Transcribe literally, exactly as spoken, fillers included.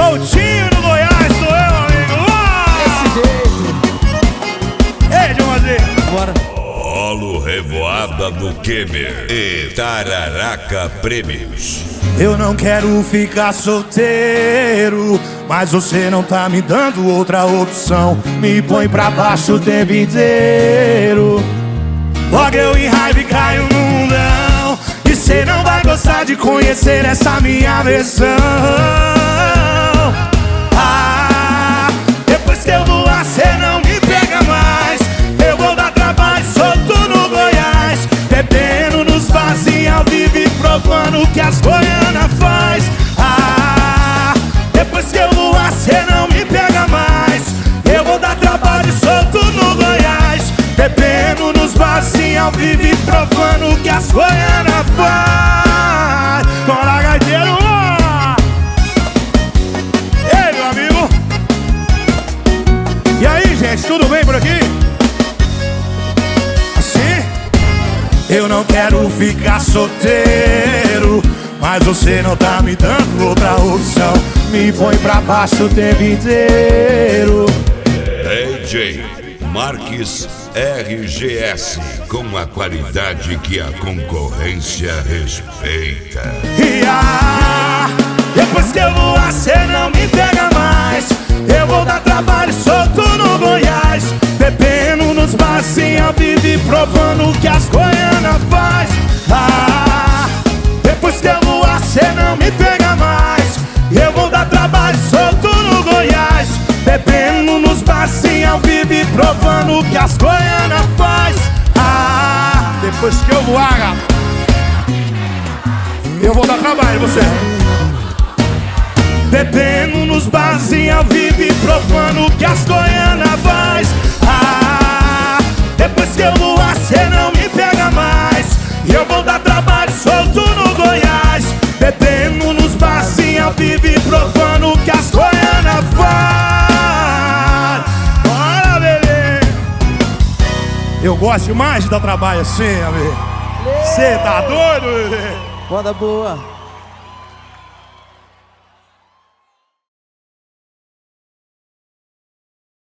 Soltinho no Goiás, sou eu, amigo. Desse jeito. Ei, Joãozinho. Bora. Polo Revoada do Kemer e Tararaca Prêmios. Eu não quero ficar solteiro, mas você não tá me dando outra opção. Me põe pra baixo o tempo inteiro. Logo eu em raiva e caio no mundão. E cê não vai gostar de conhecer essa minha versão. Ah, depois que eu voar cê não me pega mais. Eu vou dar trabalho solto no Goiás, bebendo nos barzinhos ao vivo e provando o que as goianas faz. Ah, depois que eu voar cê não me pega mais. Eu vou dar trabalho solto no Goiás, bebendo nos barzinhos ao vivo e provando o que as goianas faz. Bora, gaiteiro! Ei, meu amigo! E aí, gente, tudo bem por aqui? Assim? Eu não quero ficar solteiro, mas você não tá me dando outra opção. Me põe pra baixo o tempo inteiro. D J Marques R G S, com a qualidade que a concorrência respeita. E ah, depois que eu voar cê não me pega mais. Eu vou dar trabalho solto no Goiás, bebendo nos barzinhos ao vivo e provando o que as goianas faz. Ah, depois que eu voar cê não me pega mais. Eu vou dar trabalho solto no Goiás, bebendo nos barzinhos ao vivo e provando o que as goianas faz. Ah, depois que eu voar, eu vou dar trabalho, você. Bebendo nos barzinhos ao vivo e provando o que as goianas faz. Ah, depois que eu voar cê não me pega mais. Eu vou dar trabalho solto no Goiás, bebendo nos barzinhos ao vivo e provando o que as goianas faz. Bora, bebê! Eu gosto demais de dar trabalho assim, amigo. Cê tá doido, bebê? Moda boa.